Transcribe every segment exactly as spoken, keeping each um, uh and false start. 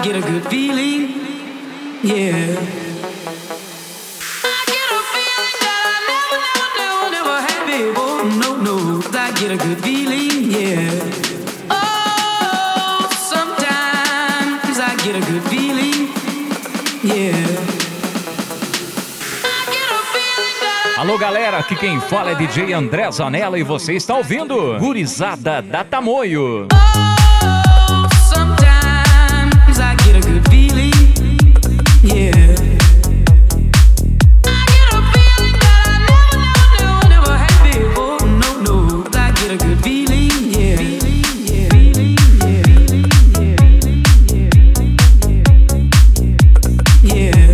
get a good feeling, yeah. I get a feeling that I never, never, never, never had before. No, no, I get a good feeling, yeah. Oh, sometimes I get a good feeling, yeah. Alô galera, aqui quem fala é D J André Zanella e você está ouvindo Gurizada da Tamoio. Oh, sometimes I get a good feeling, yeah. I get a feeling that I never, never, never, never had before. No, no, I get a good feeling, yeah. Yeah.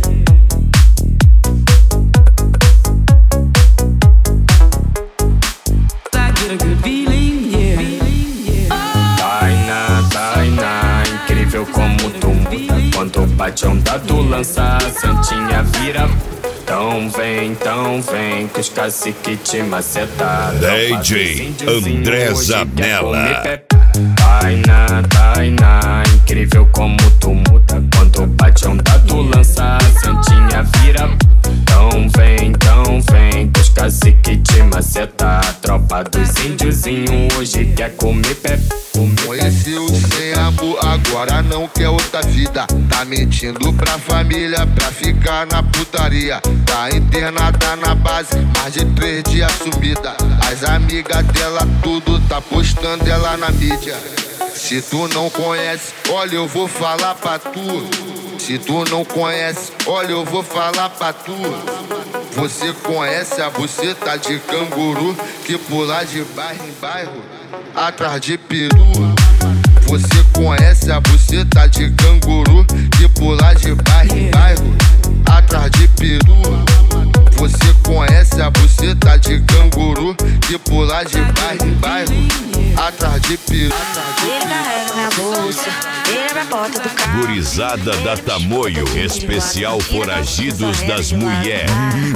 Como tu muda quando bate onda tu lança a santinha vira. Então vem, então vem que os cacique te maceta. D J André Zanella. Tainá, Tainá, incrível como tu muda quando bate onda tu lança a santinha vira. Então vem, então vem que os cacique te maceta. Tropa dos índiozinho hoje quer comer pé. Conheceu sem amor, agora não quer outra vida. Tá mentindo pra família pra ficar na putaria. Tá internada na base, mais de três dias sumida. As amigas dela tudo tá postando ela na mídia. Se tu não conhece, olha eu vou falar pra tu. Se tu não conhece, olha eu vou falar pra tu. Você conhece a buceta de canguru que pula de bairro em bairro atrás de peru? Você conhece a buceta de canguru que pula de bairro em bairro atrás de peru? Você conhece a buceta de canguru que pula de bairro em bairro atrás de peru? Ele carrega minha bolsa, ele abre a porta do carro. Gurizada da Tamoio, especial foragidos das mulheres.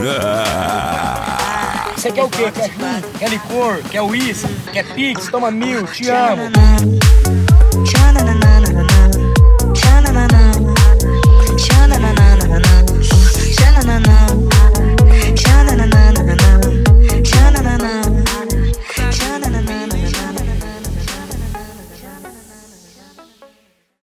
Você quer o quê? Quer vinho? Quer licor? Quer uísque? Quer pix? Toma mil, te amo. Tchananã.